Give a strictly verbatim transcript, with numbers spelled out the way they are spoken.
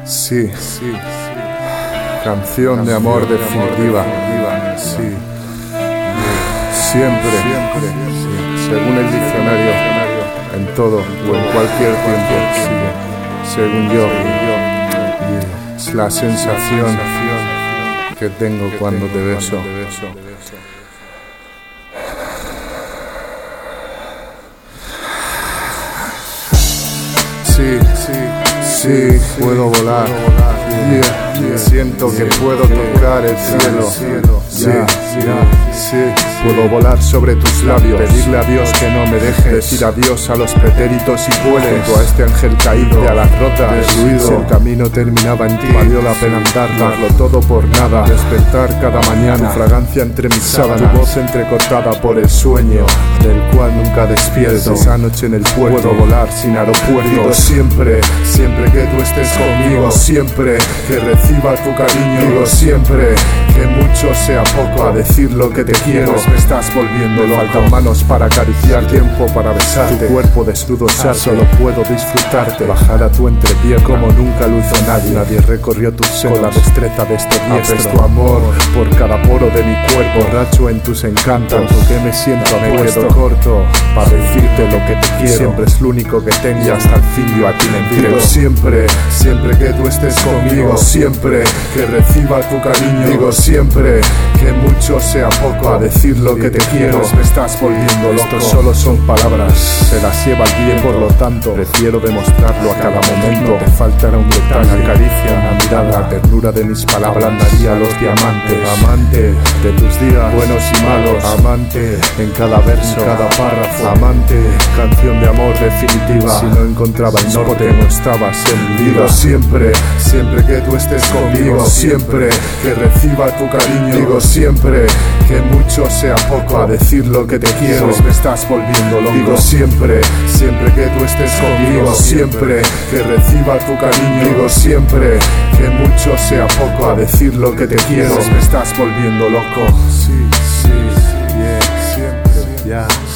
Sí, sí, canción de amor definitiva. Sí, siempre, según el diccionario, en todo o en cualquier tiempo. Sí, según yo, es la sensación que tengo cuando te beso. Sí, sí, sí, puedo volar. Yeah, yeah, siento que puedo tocar el cielo. Sí, sí, puedo volar sobre tus labios. Pedirle a Dios que no me deje decir adiós a los pretéritos y vuele junto a este ángel caído de alas rotas. Si el camino terminaba en ti, valió la pena andar, darlo todo por nada. Despertar cada mañana, tu fragancia entre mis sábanas, tu voz entrecortada por el sueño del cual nunca despierto. Esa noche en el puerto, puedo volar sin aeropuerto. Digo siempre, siempre que tú estés conmigo, siempre que reciba tu cariño. Digo siempre que mucho sea poco, a decir lo que te quiero. Me estás volviendo loco. Faltan manos para acariciar, tiempo para besarte, tu cuerpo desnudo ya solo puedo disfrutarte. Bajar a tu entrepierna como nunca lo hizo nadie. Nadie recorrió tus senos con la destreza de este diestro. Apesto amor por cada poro de mi cuerpo, borracho en tus encantos, tanto que me siento me quedo corto para decirte lo que te quiero. Siempre es lo único que tengo y hasta el fin yo a ti me entrego. Siempre, siempre que tú estés conmigo, siempre que reciba tu cariño. Digo siempre que mucho sea poco, a decir lo que te quiero. Me estás volviendo loco. Esto solo son palabras, se las lleva el bien, por lo tanto prefiero demostrarlo a cada momento. Te faltará un detalle, una caricia, una mirada, la ternura de mis palabras ablandaría los diamantes. Amante de tus días buenos y malos, amante en cada verso, en cada párrafo, amante, canción de amor definitiva. Si no encontraba el norte, no estabas en mi vida. Siempre, siempre que tú estés conmigo, siempre que reciba tu cariño. Digo siempre que mucho sea poco, a decir lo que te quiero. Me estás volviendo loco. Digo siempre, siempre que tú estés conmigo, siempre que reciba tu cariño. Digo siempre que mucho sea poco, a decir lo que te quiero. Me estás volviendo loco. Sí, sí, yeah, siempre, ya. Yeah.